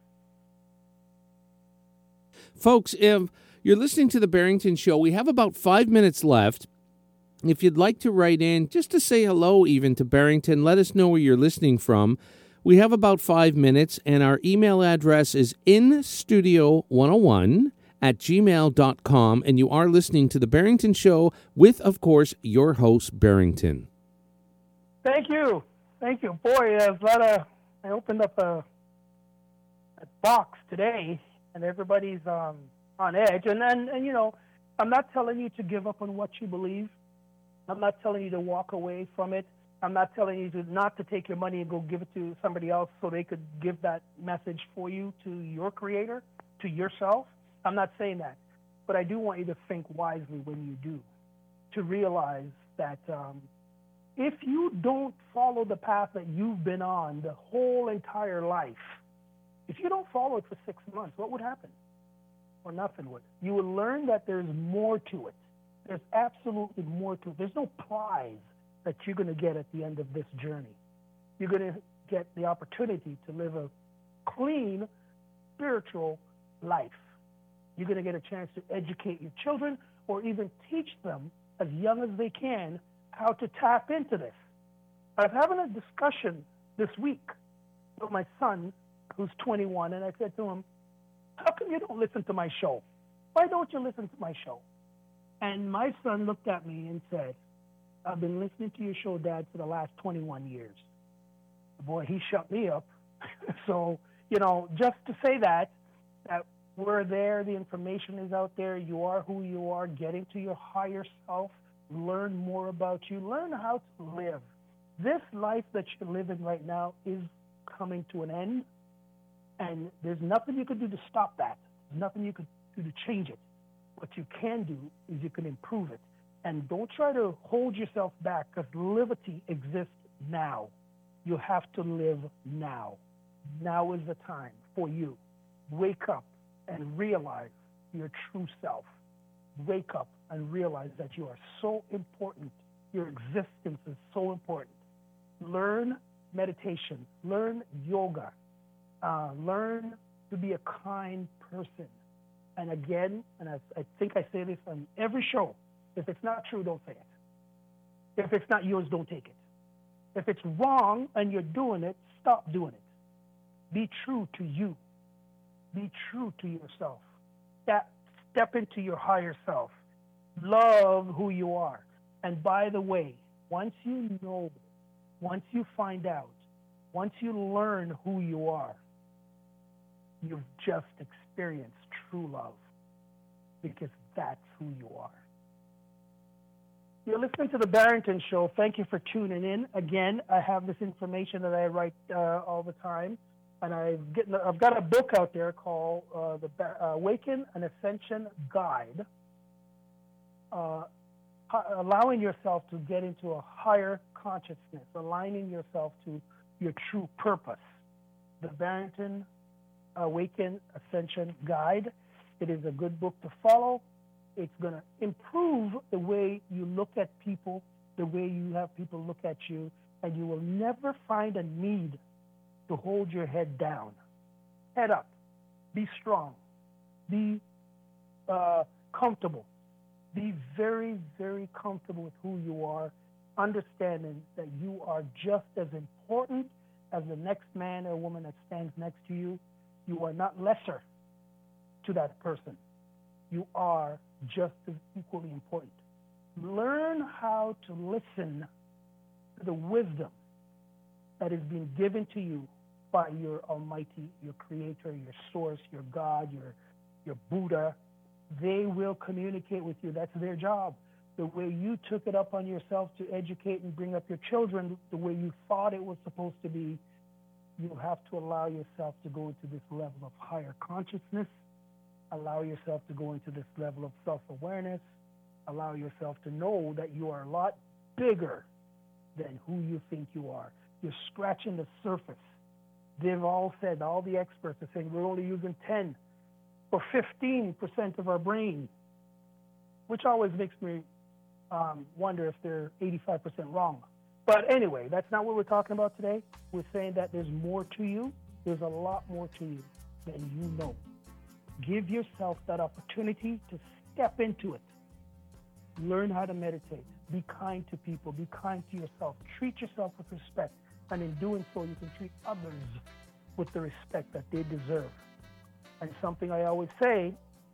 Folks, if you're listening to the Barrington Show, we have about 5 minutes left. If you'd like to write in, just to say hello even to Barrington, let us know where you're listening from. We have about 5 minutes, and our email address is instudio101@gmail.com, and you are listening to The Barrington Show with, of course, your host, Barrington. Thank you. Boy, I opened up a box today, and everybody's on edge. And I'm not telling you to give up on what you believe. I'm not telling you to walk away from it. I'm not telling you not to take your money and go give it to somebody else so they could give that message for you to your creator, to yourself. I'm not saying that. But I do want you to think wisely when you do, to realize that if you don't follow the path that you've been on the whole entire life, if you don't follow it for 6 months, what would happen? Or nothing would. You will learn that there's more to it. There's absolutely more to it. There's no prize that you're going to get at the end of this journey. You're going to get the opportunity to live a clean, spiritual life. You're going to get a chance to educate your children or even teach them as young as they can how to tap into this. I was having a discussion this week with my son, who's 21, and I said to him, how come you don't listen to my show? Why don't you listen to my show? And my son looked at me and said, I've been listening to your show, Dad, for the last 21 years. Boy, he shut me up. So, just to say that we're there, the information is out there, you are who you are, getting to your higher self, learn more about you, learn how to live. This life that you're living right now is coming to an end, and there's nothing you can do to stop that. There's nothing you can do to change it. What you can do is you can improve it. And don't try to hold yourself back because liberty exists now. You have to live now. Now is the time for you. Wake up and realize your true self. Wake up and realize that you are so important. Your existence is so important. Learn meditation. Learn yoga. Learn to be a kind person. And again, and I think I say this on every show, if it's not true, don't say it. If it's not yours, don't take it. If it's wrong and you're doing it, stop doing it. Be true to you. Be true to yourself. Step into your higher self. Love who you are. And by the way, once you know, once you find out, once you learn who you are, you've just experienced true love, because that's who you are. You're listening to The Barrington Show. Thank you for tuning in. Again, I have this information that I write all the time, and I've got a book out there called The Awaken and Ascension Guide, allowing yourself to get into a higher consciousness, aligning yourself to your true purpose. The Barrington Awaken Ascension Guide. It is a good book to follow. It's going to improve the way you look at people, the way you have people look at you, and you will never find a need to hold your head down. Head up. Be strong. Be comfortable. Be very, very comfortable with who you are, understanding that you are just as important as the next man or woman that stands next to you. You are not lesser to that person. You are just as equally important. Learn how to listen to the wisdom that has been given to you by your Almighty, your Creator, your Source, your God, your Buddha, they will communicate with you. That's their job. The way you took it up on yourself to educate and bring up your children, the way you thought it was supposed to be, you have to allow yourself to go into this level of higher consciousness, allow yourself to go into this level of self-awareness, allow yourself to know that you are a lot bigger than who you think you are. You're scratching the surface. They've all said, all the experts are saying we're only using 10 or 15% of our brain, which always makes me wonder if they're 85% wrong. But anyway, that's not what we're talking about today. We're saying that there's more to you. There's a lot more to you than you know. Give yourself that opportunity to step into it. Learn how to meditate. Be kind to people. Be kind to yourself. Treat yourself with respect. And in doing so, you can treat others with the respect that they deserve. And something I always say,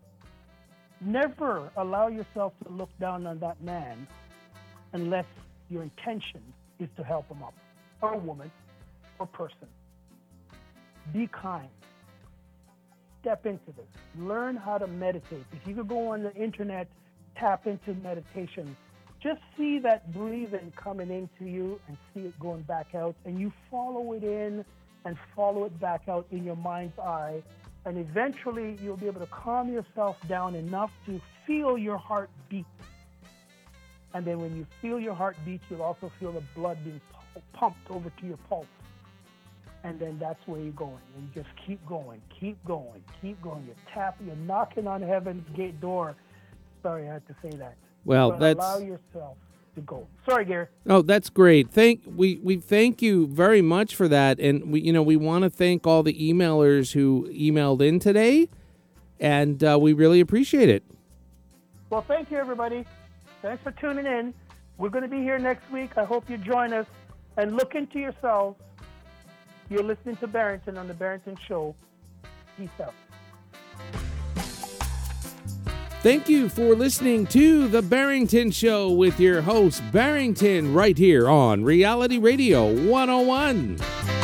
never allow yourself to look down on that man unless your intention is to help him up, or woman, or person. Be kind. Step into this. Learn how to meditate. If you could go on the internet, tap into meditation, just see that breathing coming into you and see it going back out, and you follow it in and follow it back out in your mind's eye, and eventually you'll be able to calm yourself down enough to feel your heart beat. And then when you feel your heart beat, you'll also feel the blood being pumped over to your pulse. And then that's where you're going. And you just keep going, keep going, keep going. You're tapping, you're knocking on heaven's gate door. Sorry, I had to say that. Well, but allow yourself to go. Sorry, Gary. Oh, that's great. We thank you very much for that, and we want to thank all the emailers who emailed in today, and we really appreciate it. Well, thank you, everybody. Thanks for tuning in. We're going to be here next week. I hope you join us and look into yourselves. You're listening to Barrington on the Barrington Show. Peace out. Thank you for listening to The Barrington Show with your host, Barrington, right here on Reality Radio 101.